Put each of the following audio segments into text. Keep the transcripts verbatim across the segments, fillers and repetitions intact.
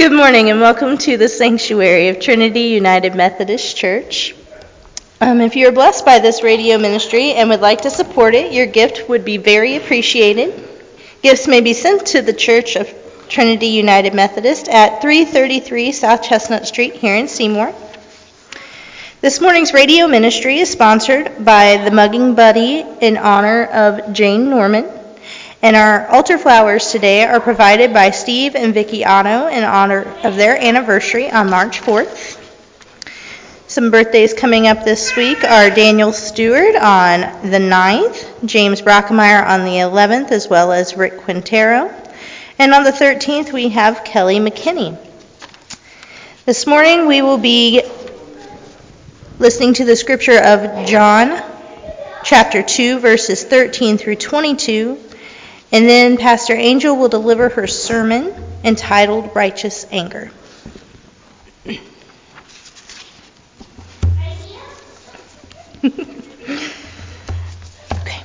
Good morning and welcome to the sanctuary of Trinity United Methodist Church. Um, if you are blessed by this radio ministry and would like to support it, your gift would be very appreciated. Gifts may be sent to the Church of Trinity United Methodist at three thirty-three South Chestnut Street here in Seymour. This morning's radio ministry is sponsored by the Mugging Buddy in honor of Jane Norman. And our altar flowers today are provided by Steve and Vicki Otto in honor of their anniversary on March fourth. Some birthdays coming up this week are Daniel Stewart on the ninth, James Brockemeyer on the eleventh, as well as Rick Quintero. And on the thirteenth, we have Kelly McKinney. This morning, we will be listening to the scripture of John chapter two, verses thirteen through twenty-two. And then Pastor Angel will deliver her sermon entitled Righteous Anger. Okay.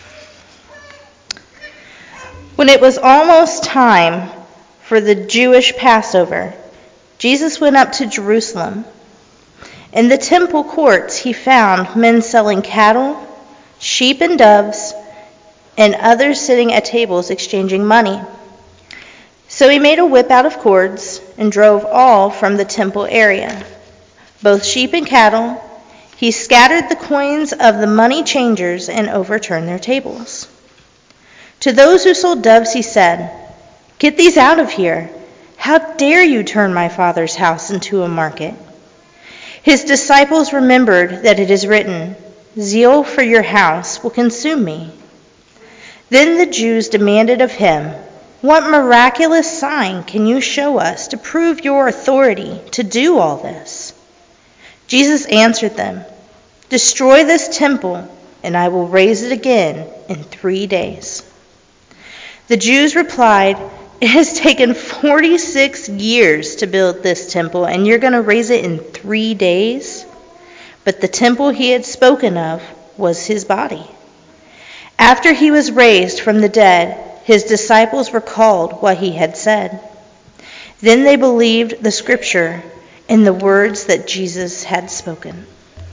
When it was almost time for the Jewish Passover, Jesus went up to Jerusalem. In the temple courts, he found men selling cattle, sheep, and doves, and others sitting at tables exchanging money. So he made a whip out of cords and drove all from the temple area, both sheep and cattle. He scattered the coins of the money changers and overturned their tables. To those who sold doves he said, "Get these out of here. How dare you turn my Father's house into a market?" His disciples remembered that it is written, "Zeal for your house will consume me." Then the Jews demanded of him, "What miraculous sign can you show us to prove your authority to do all this?" Jesus answered them, "Destroy this temple, and I will raise it again in three days." The Jews replied, "It has taken forty-six years to build this temple, and you're going to raise it in three days?" But the temple he had spoken of was his body. After he was raised from the dead, his disciples recalled what he had said. Then they believed the scripture and the words that Jesus had spoken.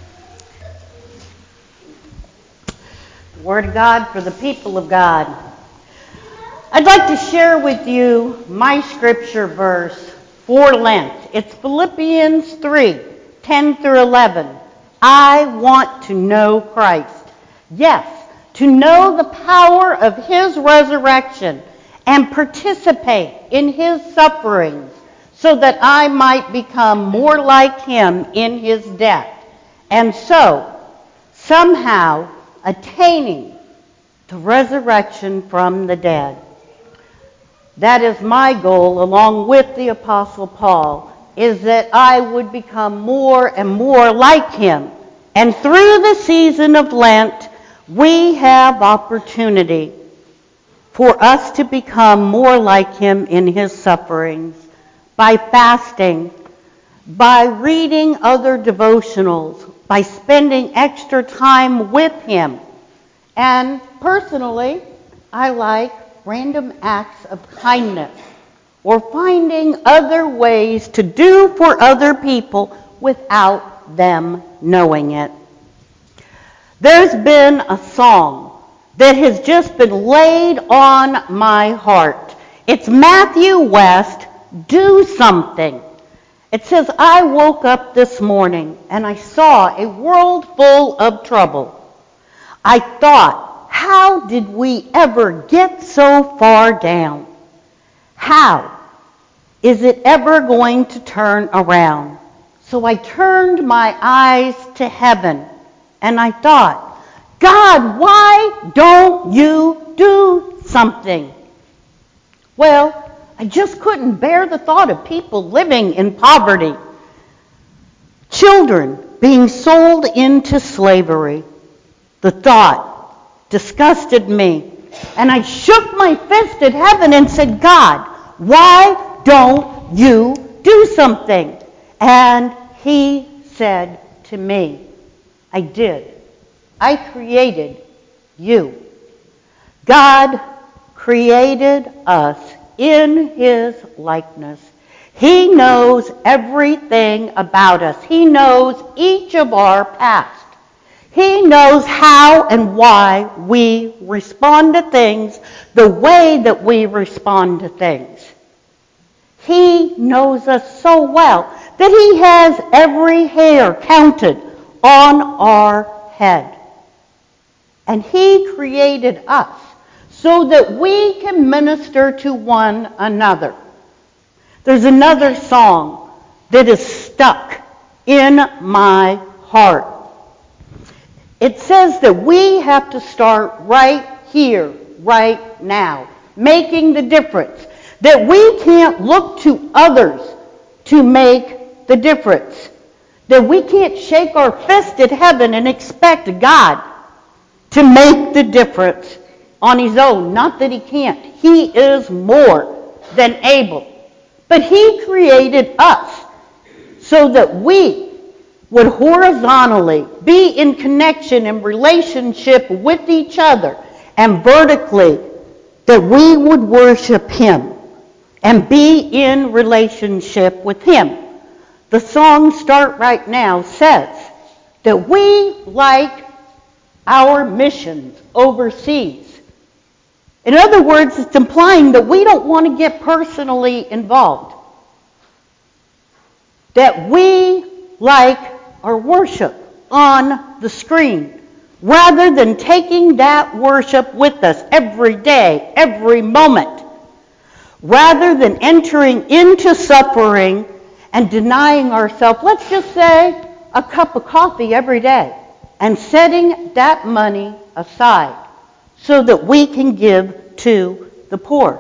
Word of God for the people of God. I'd like to share with you my scripture verse for Lent. It's Philippians three, ten through eleven. I want to know Christ. Yes, to know the power of his resurrection and participate in his sufferings so that I might become more like him in his death, and so somehow attaining the resurrection from the dead. That is my goal, along with the Apostle Paul, is that I would become more and more like him. And through the season of Lent, we have opportunity for us to become more like him in his sufferings by fasting, by reading other devotionals, by spending extra time with him. And personally, I like random acts of kindness or finding other ways to do for other people without them knowing it. There's been a song that has just been laid on my heart. It's Matthew West, "Do Something." It says, "I woke up this morning and I saw a world full of trouble. I thought, how did we ever get so far down? How is it ever going to turn around? So I turned my eyes to heaven and I thought, God, why don't you do something?" Well, I just couldn't bear the thought of people living in poverty, children being sold into slavery. The thought disgusted me, and I shook my fist at heaven and said, "God, why don't you do something?" And he said to me, "I did. I created you." God created us in his likeness. He knows everything about us. He knows each of our past. He knows how and why we respond to things the way that we respond to things. He knows us so well that he has every hair counted on our head. And he created us so that we can minister to one another. There's another song that is stuck in my heart. It says that we have to start right here, right now, making the difference. That we can't look to others to make the difference. That we can't shake our fist at heaven and expect God to make the difference on his own. Not that he can't. He is more than able. But he created us so that we would horizontally be in connection and relationship with each other, and vertically that we would worship him and be in relationship with him. The song Start Right Now says that we like our missions overseas. In other words, it's implying that we don't want to get personally involved. That we like our worship on the screen, rather than taking that worship with us every day, every moment. Rather than entering into suffering and denying ourselves, let's just say, a cup of coffee every day, and setting that money aside so that we can give to the poor.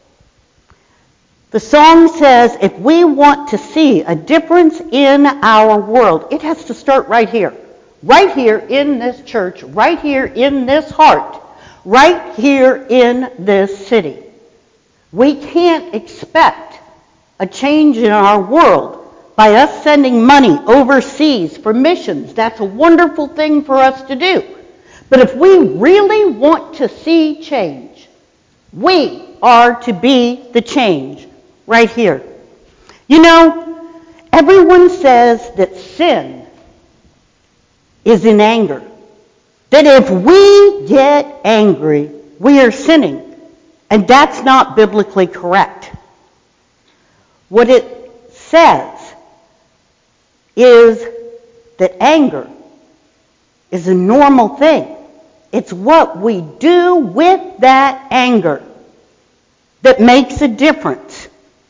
The song says if we want to see a difference in our world, it has to start right here. Right here in this church, right here in this heart, right here in this city. We can't expect a change in our world by us sending money overseas for missions. That's a wonderful thing for us to do. But if we really want to see change, we are to be the change right here. You know, everyone says that sin is in anger. That if we get angry, we are sinning. And that's not biblically correct. What it says is that anger is a normal thing. It's what we do with that anger that makes a difference.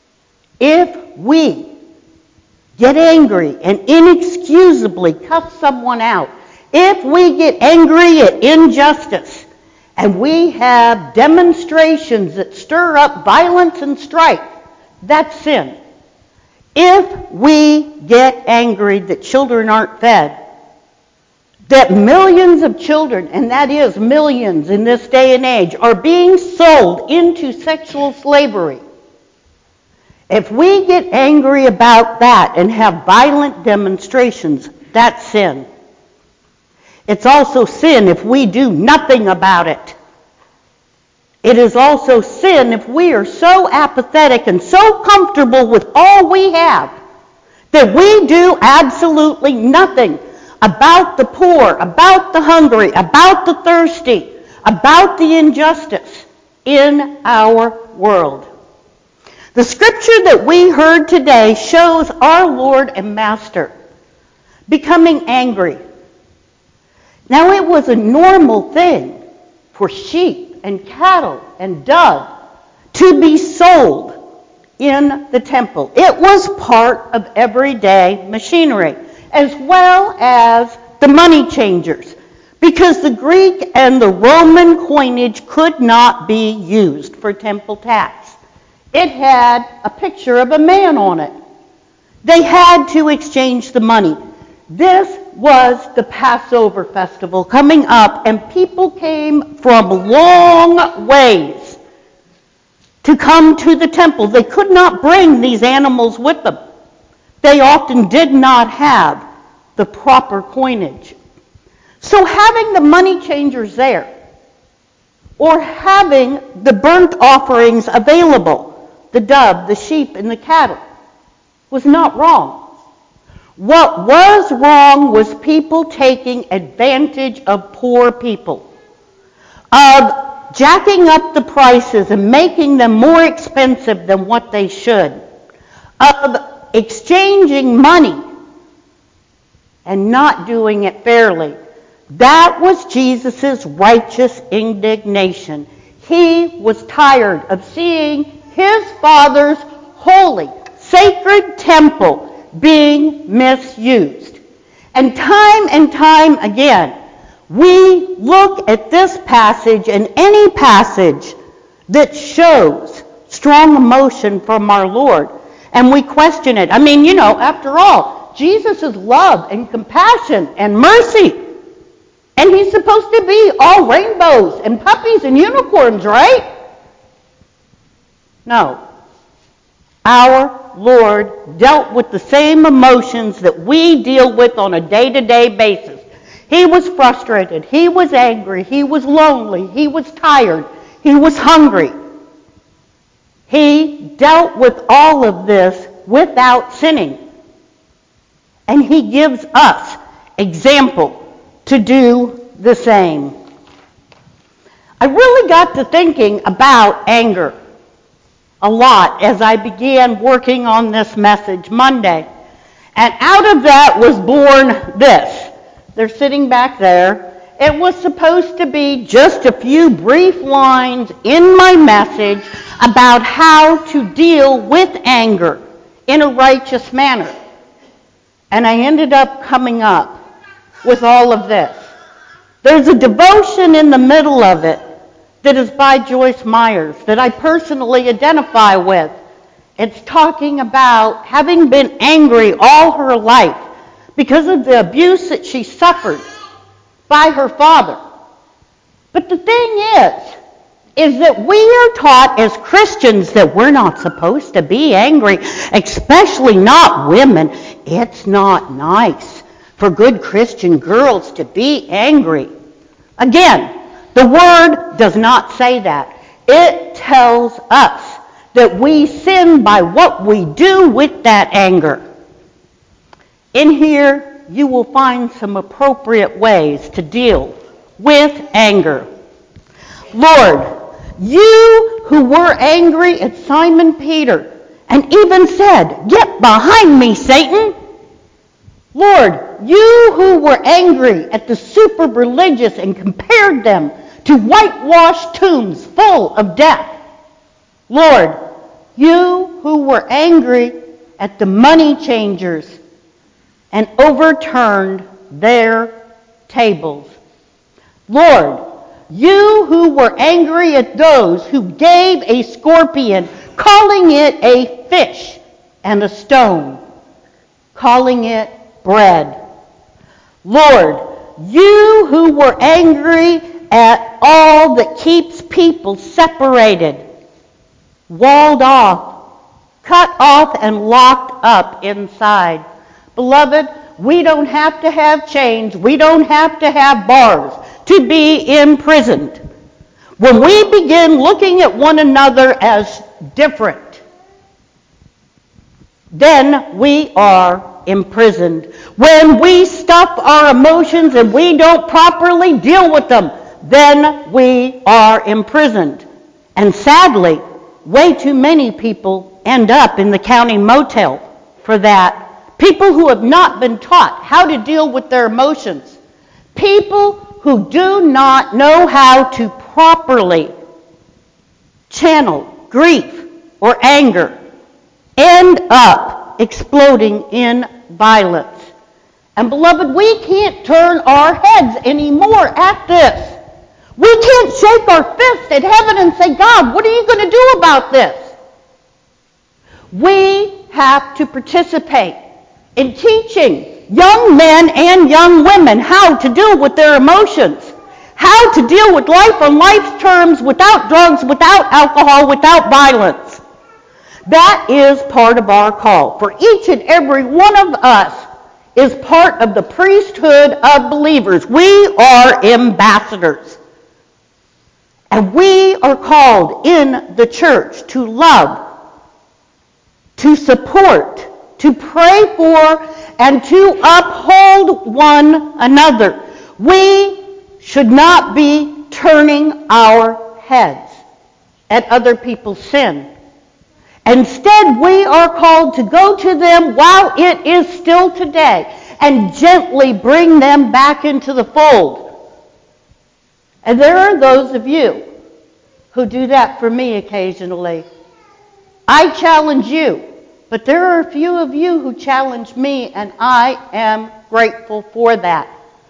If we get angry and inexcusably cuss someone out, if we get angry at injustice, and we have demonstrations that stir up violence and strife, that's sin. If we get angry that children aren't fed, that millions of children, and that is millions in this day and age, are being sold into sexual slavery. If we get angry about that and have violent demonstrations, that's sin. It's also sin if we do nothing about it. It is also sin if we are so apathetic and so comfortable with all we have that we do absolutely nothing about the poor, about the hungry, about the thirsty, about the injustice in our world. The scripture that we heard today shows our Lord and Master becoming angry. Now, it was a normal thing for sheep and cattle and dove to be sold in the temple. It was part of everyday machinery, as well as the money changers, because the Greek and the Roman coinage could not be used for temple tax. It had a picture of a man on it. They had to exchange the money. This was the Passover festival coming up, and people came from long ways to come to the temple. They could not bring these animals with them. They often did not have the proper coinage. So having the money changers there, or having the burnt offerings available, the dove, the sheep, and the cattle, was not wrong. What was wrong was people taking advantage of poor people, of jacking up the prices and making them more expensive than what they should, of exchanging money and not doing it fairly. That was Jesus' righteous indignation. He was tired of seeing his Father's holy, sacred temple being misused. And time and time again, we look at this passage and any passage that shows strong emotion from our Lord, and we question it. I mean, you know, after all, Jesus is love and compassion and mercy. And he's supposed to be all rainbows and puppies and unicorns, right? No. Our Lord dealt with the same emotions that we deal with on a day-to-day basis. He was frustrated. He was angry. He was lonely. He was tired. He was hungry. He dealt with all of this without sinning. And he gives us example to do the same. I really got to thinking about anger a lot as I began working on this message Monday. And out of that was born this. They're sitting back there. It was supposed to be just a few brief lines in my message about how to deal with anger in a righteous manner. And I ended up coming up with all of this. There's a devotion in the middle of it that is by Joyce Myers that I personally identify with. It's talking about having been angry all her life because of the abuse that she suffered by her father. But the thing is, is that we are taught as Christians that we're not supposed to be angry, especially not women. It's not nice for good Christian girls to be angry. Again, the Word does not say that. It tells us that we sin by what we do with that anger. In here, you will find some appropriate ways to deal with anger. Lord, you who were angry at Simon Peter and even said, "Get behind me, Satan." Lord, you who were angry at the super religious and compared them to whitewashed tombs full of death. Lord, you who were angry at the money changers and overturned their tables. Lord, you who were angry at those who gave a scorpion, calling it a fish, and a stone, calling it bread. Lord, you who were angry at all that keeps people separated, walled off, cut off, and locked up inside. Beloved, we don't have to have chains. We don't have to have bars to be imprisoned. When we begin looking at one another as different, then we are imprisoned. When we stuff our emotions and we don't properly deal with them, then we are imprisoned. And sadly, way too many people end up in the county motel for that. People who have not been taught how to deal with their emotions. People who do not know how to properly channel grief or anger end up exploding in violence. And beloved, we can't turn our heads anymore at this. We can't shake our fist at heaven and say, "God, what are you going to do about this?" We have to participate in teaching young men and young women how to deal with their emotions, how to deal with life on life's terms without drugs, without alcohol, without violence. That is part of our call. For each and every one of us is part of the priesthood of believers. We are ambassadors. And we are called in the church to love, to support, to pray for, and to uphold one another. We should not be turning our heads at other people's sin. Instead, we are called to go to them while it is still today and gently bring them back into the fold. And there are those of you who do that for me occasionally. I challenge you, but there are a few of you who challenge me, and I am grateful for that.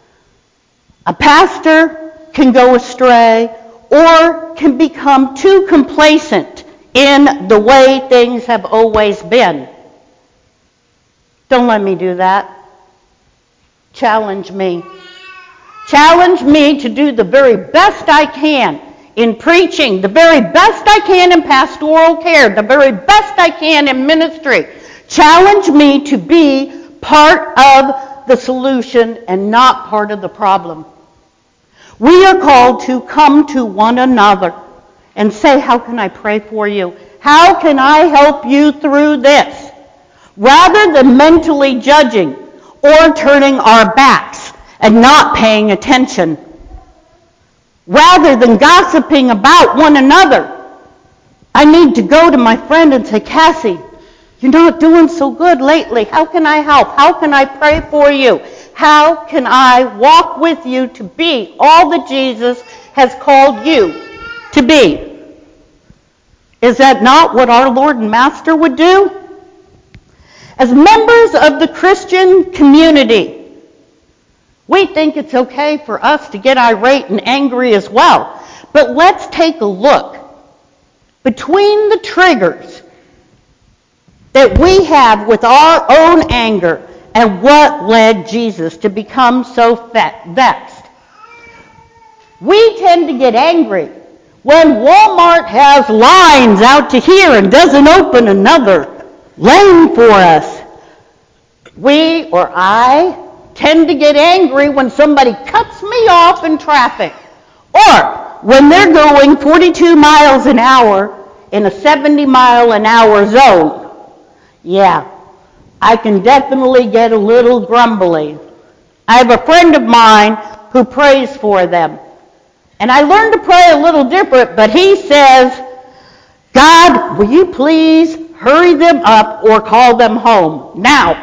A pastor can go astray or can become too complacent in the way things have always been. Don't let me do that. Challenge me. Challenge me to do the very best I can in preaching, the very best I can in pastoral care, the very best I can in ministry. Challenge me to be part of the solution and not part of the problem. We are called to come to one another and say, how can I pray for you? How can I help you through this? Rather than mentally judging or turning our backs and not paying attention. Rather than gossiping about one another, I need to go to my friend and say, Cassie, you're not doing so good lately. How can I help? How can I pray for you? How can I walk with you to be all that Jesus has called you to be? Is that not what our Lord and Master would do? As members of the Christian community, we think it's okay for us to get irate and angry as well. But let's take a look. Between the triggers that we have with our own anger and what led Jesus to become so vexed. We tend to get angry when Walmart has lines out to here and doesn't open another lane for us. We, or I, tend to get angry when somebody cuts me off in traffic, or when they're going forty-two miles an hour in a seventy mile an hour zone. Yeah, I can definitely get a little grumbly. I have a friend of mine who prays for them. And I learned to pray a little different, but he says, God, will you please hurry them up or call them home now?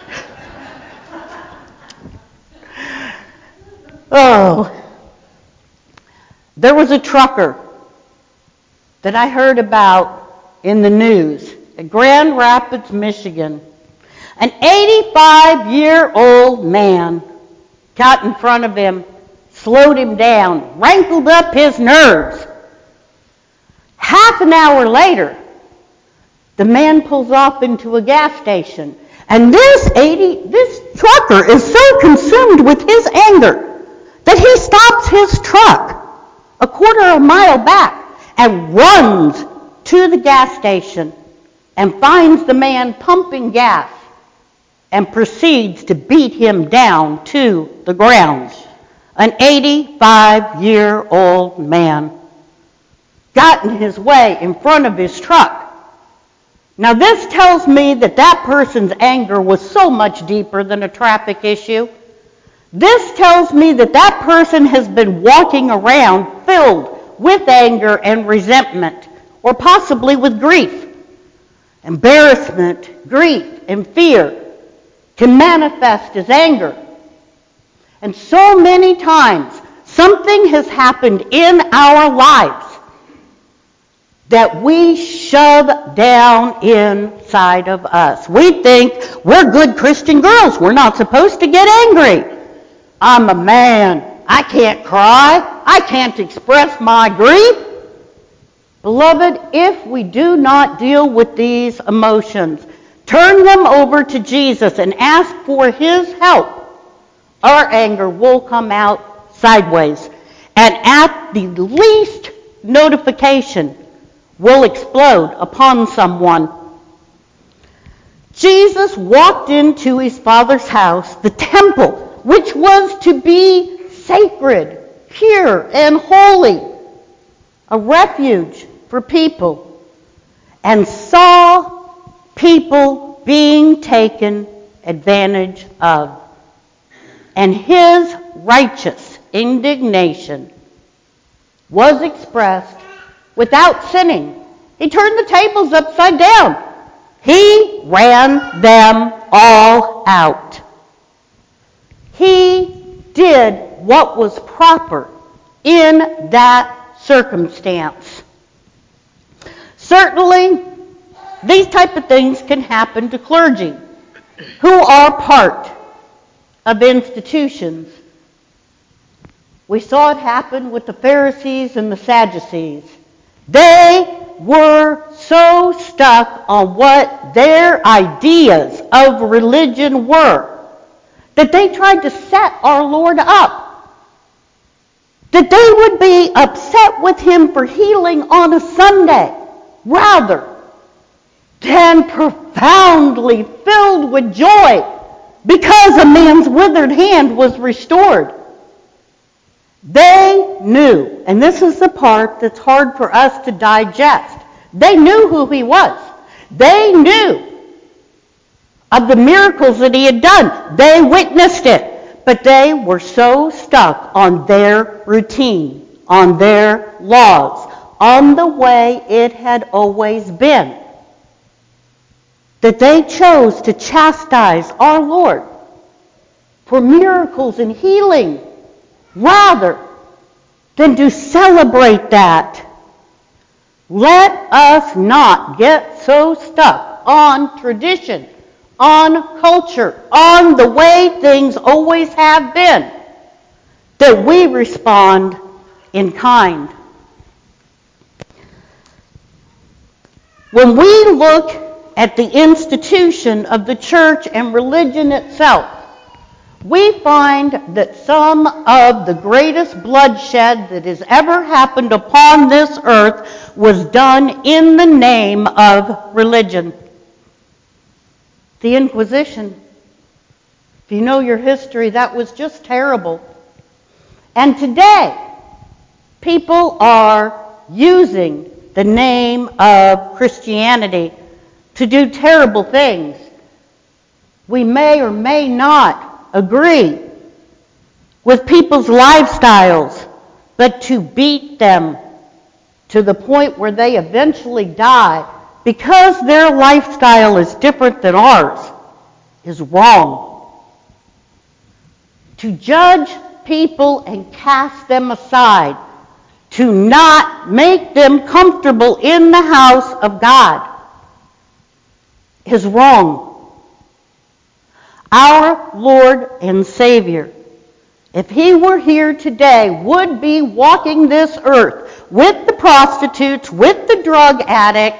Oh, there was a trucker that I heard about in the news at Grand Rapids, Michigan. An eighty-five-year-old man got in front of him, slowed him down, rankled up his nerves. Half an hour later, the man pulls off into a gas station, and this eighty, this trucker is so consumed with his anger that he stops his truck a quarter of a mile back and runs to the gas station and finds the man pumping gas and proceeds to beat him down to the ground. An eighty-five-year-old man got in his way in front of his truck. Now this tells me that that person's anger was so much deeper than a traffic issue. This tells me that that person has been walking around filled with anger and resentment, or possibly with grief. Embarrassment, grief, and fear can manifest as anger. And so many times, something has happened in our lives that we shove down inside of us. We think we're good Christian girls. We're not supposed to get angry. I'm a man. I can't cry. I can't express my grief. Beloved, if we do not deal with these emotions, turn them over to Jesus and ask for his help, our anger will come out sideways. And at the least notification, will explode upon someone. Jesus walked into his Father's house, the temple, which was to be sacred, pure, and holy, a refuge for people, and saw people being taken advantage of. And his righteous indignation was expressed without sinning. He turned the tables upside down. He ran them all out. He did what was proper in that circumstance. Certainly, these type of things can happen to clergy who are part of institutions. We saw it happen with the Pharisees and the Sadducees. They were so stuck on what their ideas of religion were that they tried to set our Lord up. That they would be upset with him for healing on a Sunday rather than profoundly filled with joy because a man's withered hand was restored. They knew, and this is the part that's hard for us to digest. They knew who he was. They knew of the miracles that he had done. They witnessed it. But they were so stuck on their routine, on their laws, on the way it had always been, that they chose to chastise our Lord for miracles and healing rather than to celebrate that. Let us not get so stuck on tradition, on culture, on the way things always have been, that we respond in kind. When we look at the institution of the church and religion itself, we find that some of the greatest bloodshed that has ever happened upon this earth was done in the name of religion. The Inquisition. If you know your history, that was just terrible. And today, people are using the name of Christianity to do terrible things. We may or may not agree with people's lifestyles, but to beat them to the point where they eventually die because their lifestyle is different than ours is wrong. To judge people and cast them aside, to not make them comfortable in the house of God, is wrong. Our Lord and Savior, if he were here today, would be walking this earth with the prostitutes, with the drug addicts,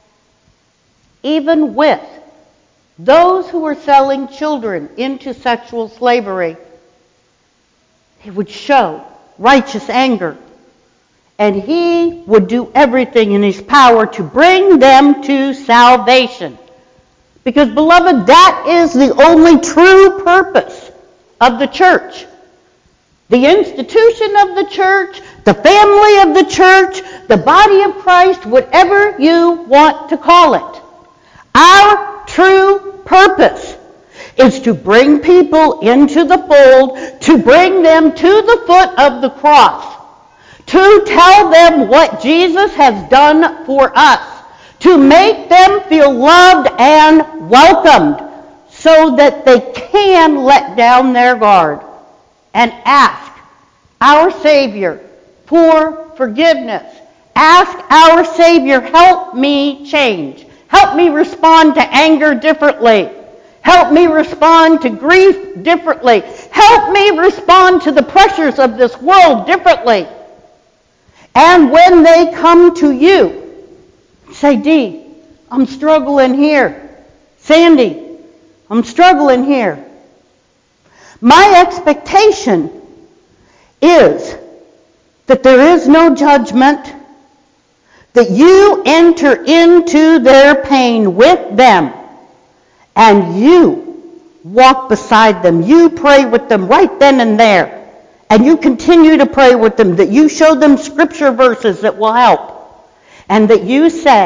even with those who are selling children into sexual slavery. He would show righteous anger, and he would do everything in his power to bring them to salvation. Because, beloved, that is the only true purpose of the church. The institution of the church, the family of the church, the body of Christ, whatever you want to call it. Our true purpose is to bring people into the fold, to bring them to the foot of the cross, to tell them what Jesus has done for us, to make them feel loved and welcomed so that they can let down their guard and ask our Savior for forgiveness. Ask our Savior, help me change. Help me respond to anger differently. Help me respond to grief differently. Help me respond to the pressures of this world differently. And when they come to you, say, Dee, I'm struggling here. Sandy, I'm struggling here. My expectation is that there is no judgment, that you enter into their pain with them, and you walk beside them. You pray with them right then and there, and you continue to pray with them, that you show them scripture verses that will help. And that you say,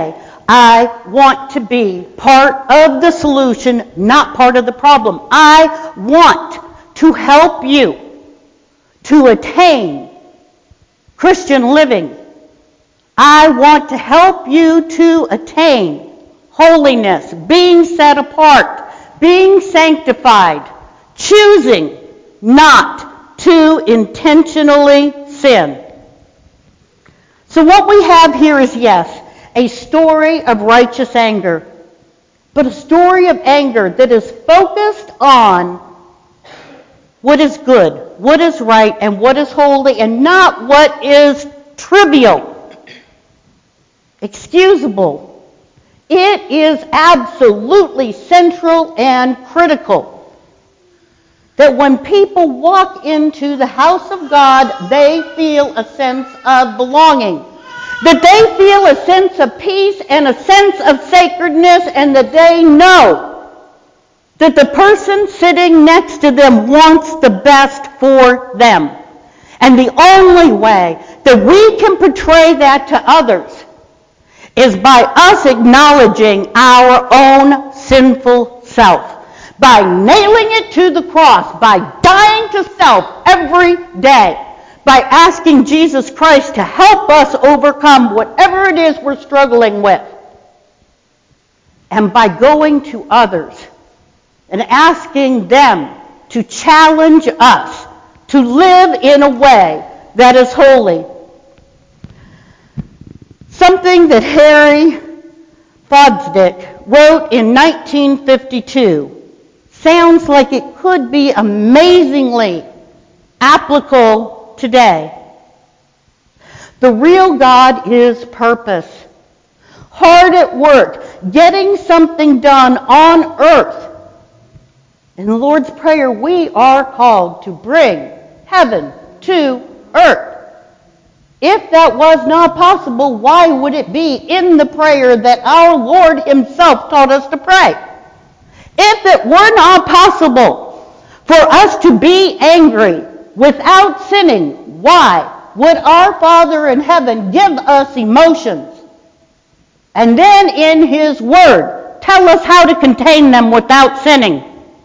I want to be part of the solution, not part of the problem. I want to help you to attain Christian living. I want to help you to attain holiness, being set apart, being sanctified, choosing not to intentionally sin. So what we have here is, yes, a story of righteous anger, but a story of anger that is focused on what is good, what is right, and what is holy, and not what is trivial, excusable. It is absolutely central and critical that when people walk into the house of God, they feel a sense of belonging, that they feel a sense of peace and a sense of sacredness, and that they know that the person sitting next to them wants the best for them. And the only way that we can portray that to others is by us acknowledging our own sinful self, by nailing it to the cross, by dying to self every day, by asking Jesus Christ to help us overcome whatever it is we're struggling with, and by going to others and asking them to challenge us to live in a way that is holy. Something that Harry Fosdick wrote in nineteen fifty-two sounds like it could be amazingly applicable today. The real God is purpose, hard at work, getting something done on earth. In the Lord's Prayer, we are called to bring heaven to earth. If that was not possible, why would it be in the prayer that our Lord himself taught us to pray? If it were not possible for us to be angry without sinning, why would our Father in heaven give us emotions and then in his word tell us how to contain them without sinning?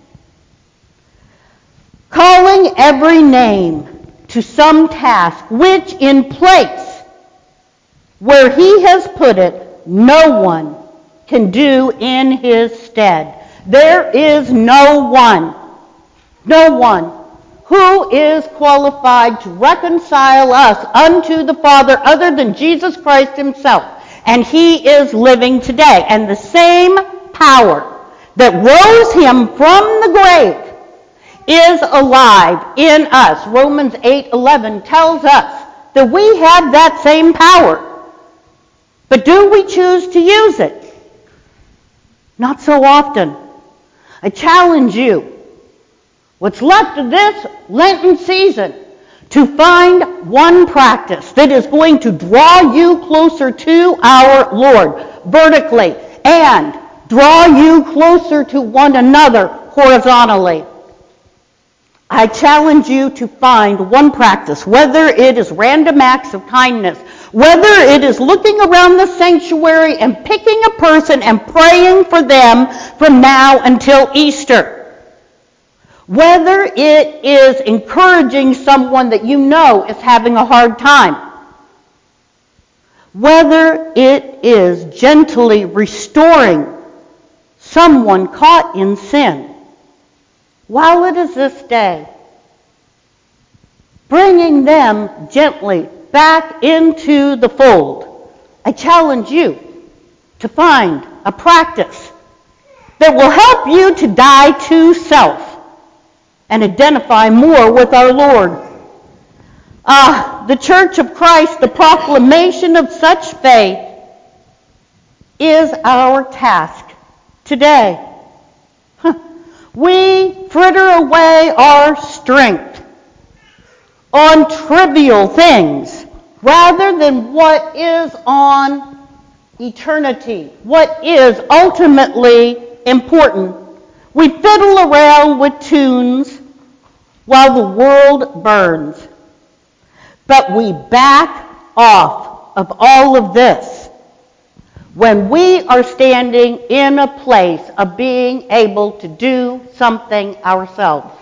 Calling every name to some task which in place where he has put it, no one can do in his stead. There is no one, no one who is qualified to reconcile us unto the Father other than Jesus Christ himself. And he is living today. And the same power that rose him from the grave is alive in us. Romans eight eleven tells us that we have that same power. But do we choose to use it? Not so often. I challenge you, what's left of this Lenten season, to find one practice that is going to draw you closer to our Lord vertically and draw you closer to one another horizontally. I challenge you to find one practice, whether it is random acts of kindness, whether it is looking around the sanctuary and picking a person and praying for them from now until Easter, whether it is encouraging someone that you know is having a hard time, whether it is gently restoring someone caught in sin, while it is this day, bringing them gently back into the fold, I challenge you to find a practice that will help you to die to self and identify more with our Lord. Ah, the Church of Christ, the proclamation of such faith, is our task today. We fritter away our strength on trivial things rather than what is on eternity, what is ultimately important. We fiddle around with tunes while the world burns. But we back off of all of this when we are standing in a place of being able to do something ourselves.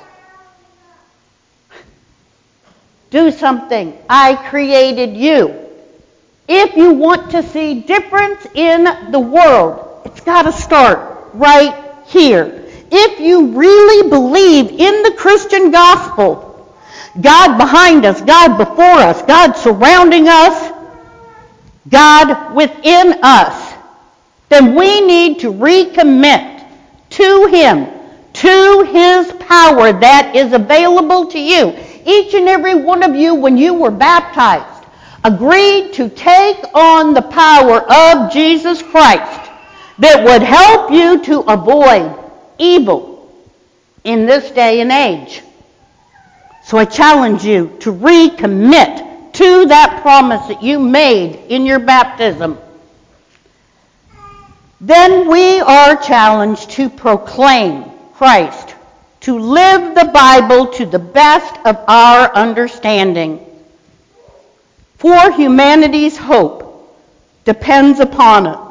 Do something. I created you. If you want to see difference in the world, it's got to start right here. If you really believe in the Christian gospel, God behind us, God before us, God surrounding us, God within us, then we need to recommit to Him, to His power that is available to you. Each and every one of you, when you were baptized, agreed to take on the power of Jesus Christ that would help you to avoid evil in this day and age. So I challenge you to recommit to that promise that you made in your baptism. Then we are challenged to proclaim Christ, to live the Bible to the best of our understanding. For humanity's hope depends upon it.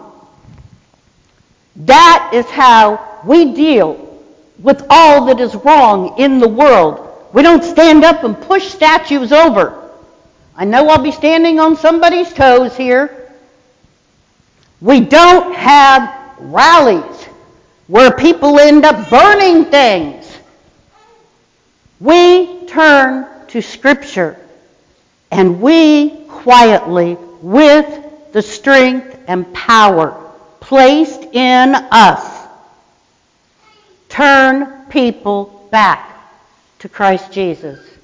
That is how we deal with all that is wrong in the world. We don't stand up and push statues over. I know I'll be standing on somebody's toes here. We don't have rallies where people end up burning things. We turn to Scripture and we quietly, with the strength and power placed in us, turn people back to Christ Jesus.